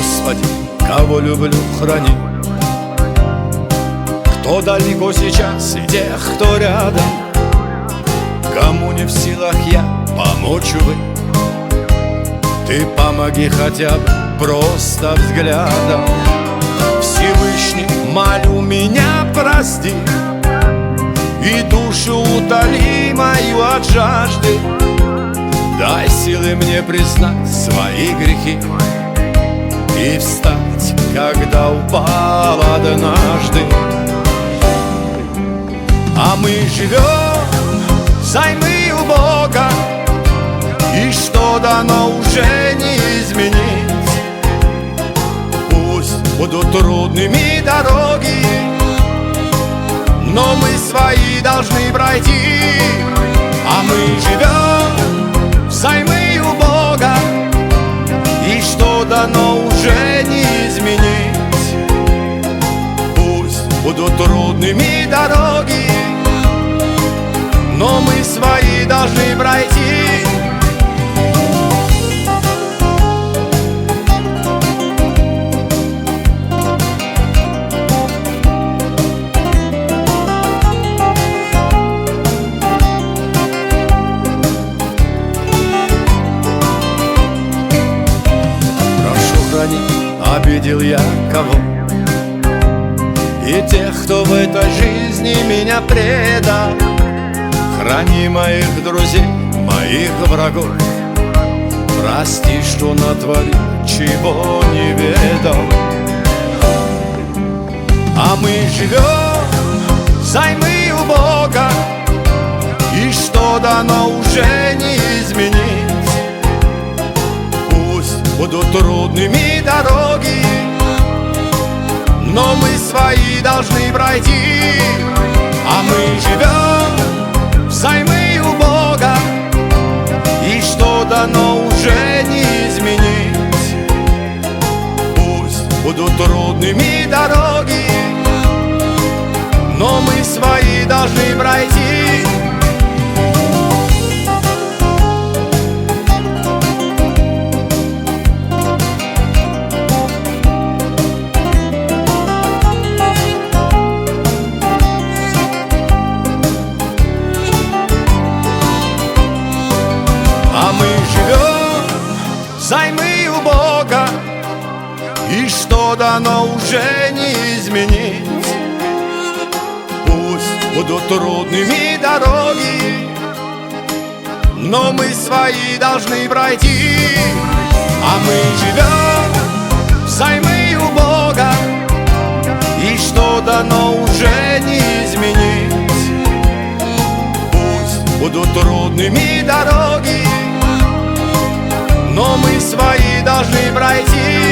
Господи, кого люблю, храни. Кто далеко сейчас и тех, кто рядом, кому не в силах я помочь, увы. Ты помоги хотя бы просто взглядом. Всевышний, молю, меня прости и душу утоли мою от жажды. Дай силы мне признать свои грехи и встать, когда упал однажды. А мы живем взаймы у Бога, и что дано уже не изменить. Пусть будут трудными дороги, но мы свои должны пройти. А мы живем взаймы у Бога, и что дано уже не изменить. Пусть будут трудными дороги, но мы свои должны пройти. Обидел я кого? И тех, кто в этой жизни меня предал. Храни моих друзей, моих врагов. Прости, что натворил, чего не ведал. А мы живем взаймы у Бога, и что дано уже не изменить. Будут трудными дороги, но мы свои должны пройти. А мы живем взаймы у Бога, и что дано уже не изменить. Пусть будут трудными дороги, но мы свои должны пройти. Взаймы у Бога, и что дано уже не изменить. Пусть будут трудными дороги, но мы свои должны пройти. А мы живем взаймы у Бога, и что дано уже не изменить. Пусть будут трудными дороги, но мы свои должны пройти.